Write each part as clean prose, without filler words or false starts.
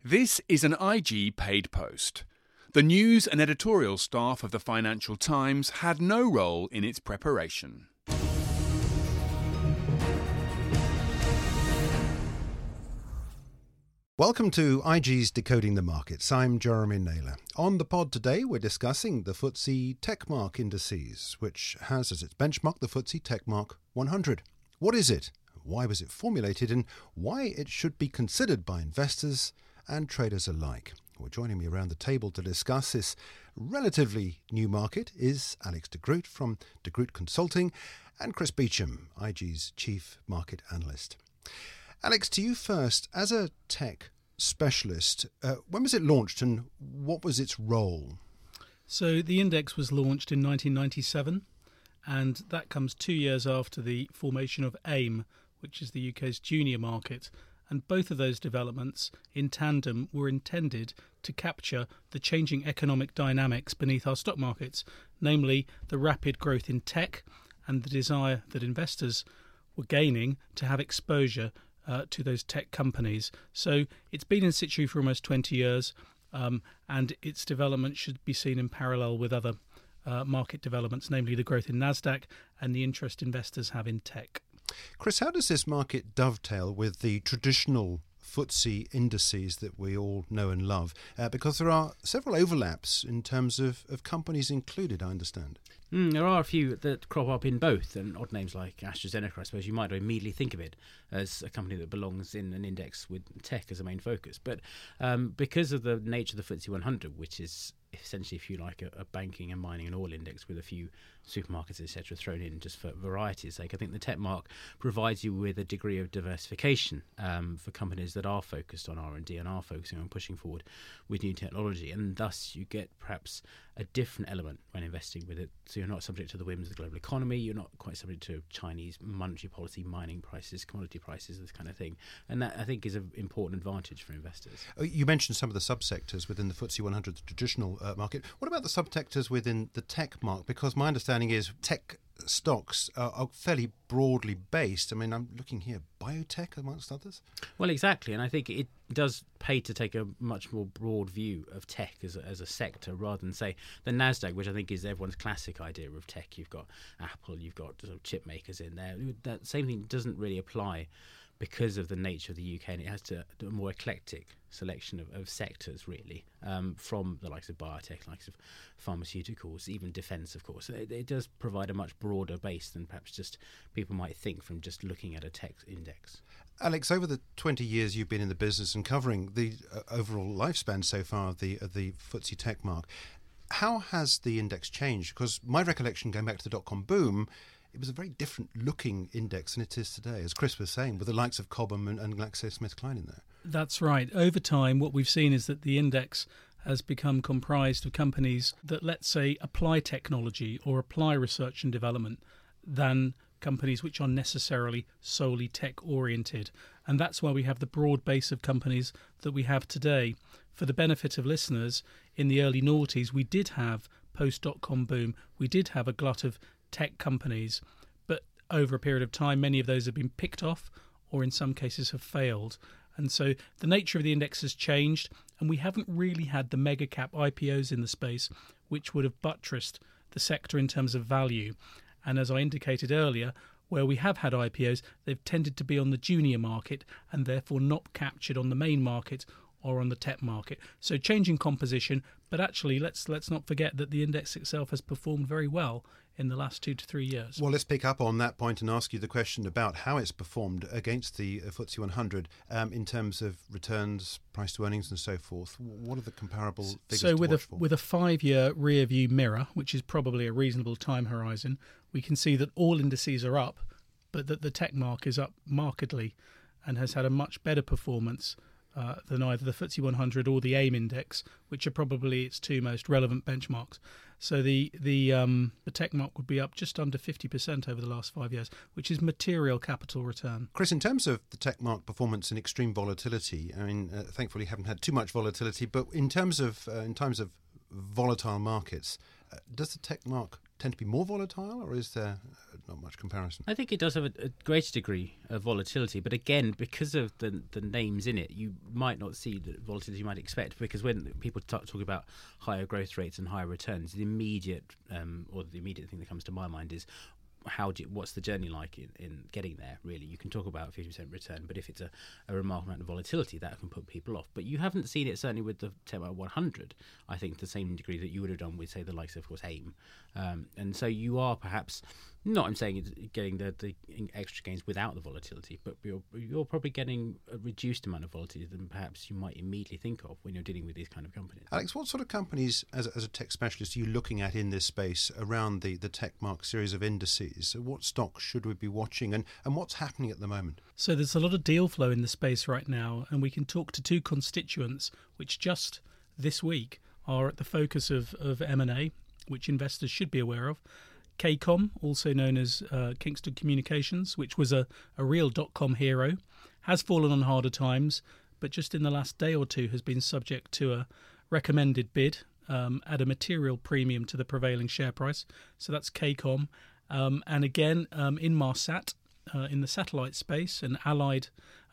This is an IG paid post. The news and editorial staff of the Financial Times had no role in its preparation. Welcome to IG's Decoding the Markets. I'm Jeremy Naylor. On the pod today, we're discussing the FTSE TechMark indices, which has as its benchmark the FTSE TechMark 100. What is it? Why was it formulated? And why it should be considered by investors and traders alike? Well, joining me around the table to discuss this relatively new market is Alex de Groot from de Groot Consulting and Chris Beecham, IG's Chief Market Analyst. Alex, to you first. As a tech specialist, when was it launched and what was its role? So the index was launched in 1997, and that comes 2 years after the formation of AIM, which is the UK's junior market. And both of those developments in tandem were intended to capture the changing economic dynamics beneath our stock markets, namely the rapid growth in tech and the desire that investors were gaining to have exposure to those tech companies. So it's been in situ for almost 20 years, and its development should be seen in parallel with other market developments, namely the growth in NASDAQ and the interest investors have in tech. Chris, how does this market dovetail with the traditional FTSE indices that we all know and love? Because there are several overlaps in terms of companies included, I understand. There are a few that crop up in both, and odd names like AstraZeneca, I suppose you might immediately think of it as a company that belongs in an index with tech as a main focus. But because of the nature of the FTSE 100, which is essentially, if you like, a banking and mining and oil index with a few supermarkets, etc., thrown in just for variety's sake, I think the TechMark provides you with a degree of diversification for companies that are focused on R&D and are focusing on pushing forward with new technology, and thus you get perhaps a different element when investing with it. So you're not subject to the whims of the global economy, you're not quite subject to Chinese monetary policy, mining prices, commodity prices, this kind of thing, and that I think is an important advantage for investors. You mentioned some of the subsectors within the FTSE 100, the traditional market. What about the subsectors within the tech market? Because my understanding is tech stocks are fairly broadly based. I mean, I'm looking here, biotech amongst others. Well, exactly, and I think it does pay to take a much more broad view of tech as a sector rather than, say, the NASDAQ, which I think is everyone's classic idea of tech. You've got Apple, you've got sort of chip makers in there. That same thing doesn't really apply because of the nature of the UK, and it has a more eclectic selection of sectors, really, from the likes of biotech, the likes of pharmaceuticals, even defence, of course. It does provide a much broader base than perhaps just people might think from just looking at a tech index. Alex, over the 20 years you've been in the business and covering the overall lifespan so far of the FTSE TechMark, how has the index changed? Because my recollection, going back to the dot-com boom, it was a very different looking index than it is today, as Chris was saying, with the likes of Cobham and GlaxoSmithKline in there. That's right. Over time, what we've seen is that the index has become comprised of companies that, let's say, apply technology or apply research and development than companies which are necessarily solely tech-oriented. And that's why we have the broad base of companies that we have today. For the benefit of listeners, in the early noughties, we did have post-dot-com boom. We did have a glut of tech companies, but over a period of time, many of those have been picked off or in some cases have failed. And so the nature of the index has changed, and we haven't really had the mega cap IPOs in the space, which would have buttressed the sector in terms of value. And as I indicated earlier, where we have had IPOs, they've tended to be on the junior market and therefore not captured on the main market or on the tech market. So changing composition, but actually let's not forget that the index itself has performed very well in the last 2 to 3 years. Well, let's pick up on that point and ask you the question about how it's performed against the FTSE 100 in terms of returns, price to earnings and so forth. What are the comparable figures so to with watch for? with a 5-year rear view mirror, which is probably a reasonable time horizon, we can see that all indices are up, but that the TechMark is up markedly and has had a much better performance than either the FTSE 100 or the AIM index, which are probably its two most relevant benchmarks. So the TechMark would be up just under 50% over the last 5 years, which is material capital return. Chris, in terms of the TechMark performance and extreme volatility, I mean, thankfully haven't had too much volatility, but in times of volatile markets, does the TechMark tend to be more volatile, or is there not much comparison? I think it does have a greater degree of volatility, but again, because of the names in it, you might not see the volatility you might expect, because when people talk about higher growth rates and higher returns, the immediate thing that comes to my mind is what's the journey like in getting there, really? You can talk about 50% return, but if it's a remarkable amount of volatility, that can put people off. But you haven't seen it, certainly with the Techmark 100, I think, to the same degree that you would have done with, say, the likes of course, AIM. And so you are perhaps, I'm saying it's getting the extra gains without the volatility, but you're probably getting a reduced amount of volatility than perhaps you might immediately think of when you're dealing with these kind of companies. Alex, what sort of companies, as a tech specialist, are you looking at in this space around the Techmark series of indices? So what stocks should we be watching, and what's happening at the moment? So there's a lot of deal flow in the space right now, and we can talk to two constituents which just this week are at the focus of M&A, which investors should be aware of. KCOM, also known as Kingston Communications, which was a real .com hero, has fallen on harder times, but just in the last day or two has been subject to a recommended bid at a material premium to the prevailing share price. So that's KCOM. And again, Inmarsat, in the satellite space, an allied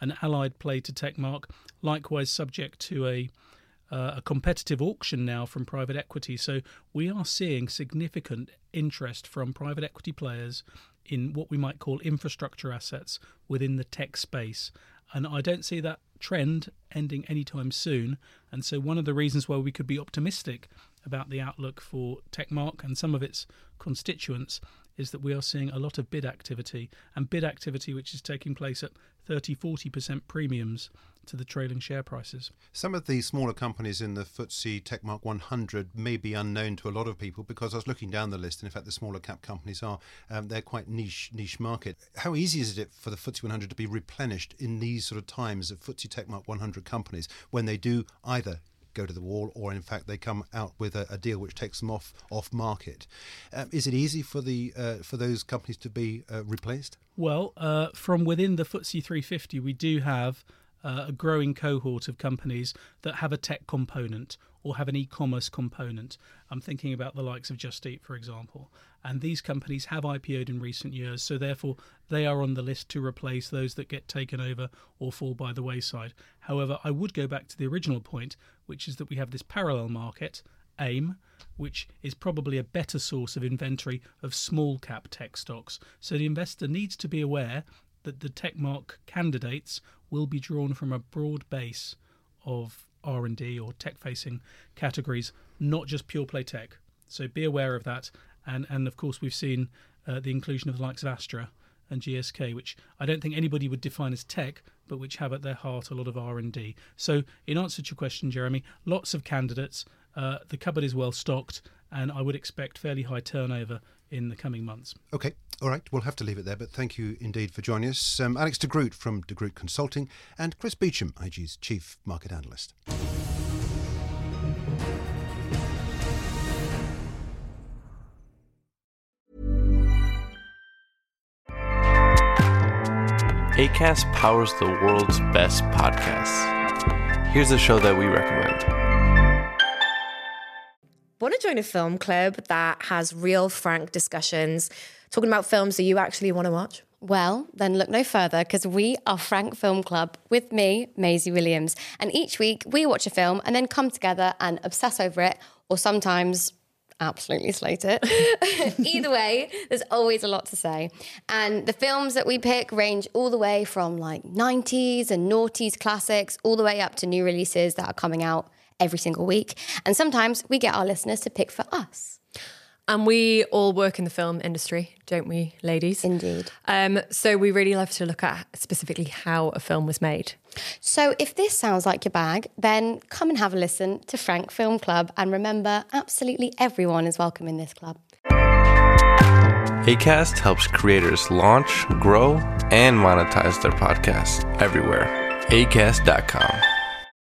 play to Techmark, likewise subject to a competitive auction now from private equity. So we are seeing significant interest from private equity players in what we might call infrastructure assets within the tech space. And I don't see that trend ending anytime soon. And so one of the reasons why we could be optimistic about the outlook for Techmark and some of its constituents is that we are seeing a lot of bid activity, and bid activity which is taking place at 30-40% premiums to the trailing share prices. Some of the smaller companies in the FTSE Techmark 100 may be unknown to a lot of people, because I was looking down the list, and in fact the smaller cap companies are, they're quite niche market. How easy is it for the FTSE 100 to be replenished in these sort of times of FTSE Techmark 100 companies when they do either go to the wall, or in fact they come out with a deal which takes them off market? Is it easy for those companies to be replaced? Well, from within the FTSE 350, we do have a growing cohort of companies that have a tech component or have an e-commerce component. I'm thinking about the likes of Just Eat, for example. And these companies have IPO'd in recent years, so therefore they are on the list to replace those that get taken over or fall by the wayside. However, I would go back to the original point, which is that we have this parallel market, AIM, which is probably a better source of inventory of small cap tech stocks. So the investor needs to be aware that the Techmark candidates will be drawn from a broad base of R&D or tech-facing categories, not just pure play tech. So be aware of that. And of course, we've seen the inclusion of the likes of Astra and GSK, which I don't think anybody would define as tech, but which have at their heart a lot of R&D. So in answer to your question, Jeremy, lots of candidates. The cupboard is well stocked, and I would expect fairly high turnover in the coming months. Okay, all right, we'll have to leave it there, but thank you indeed for joining us. Alex de Groot from de Groot Consulting, and Chris Beecham, IG's Chief Market Analyst. Acast powers the world's best podcasts. Here's a show that we recommend. Want to join a film club that has real, frank discussions, talking about films that you actually want to watch? Well, then look no further, because we are Frank Film Club with me, Maisie Williams. And each week we watch a film and then come together and obsess over it, or sometimes absolutely slate it. Either way, there's always a lot to say. And the films that we pick range all the way from like 90s and noughties classics, all the way up to new releases that are coming out every single week. And sometimes we get our listeners to pick for us. And we all work in the film industry, don't we, ladies? Indeed. So we really love to look at specifically how a film was made. So if this sounds like your bag, then come and have a listen to Frank Film Club. And remember, absolutely everyone is welcome in this club. Acast helps creators launch, grow, and monetize their podcasts everywhere. Acast.com.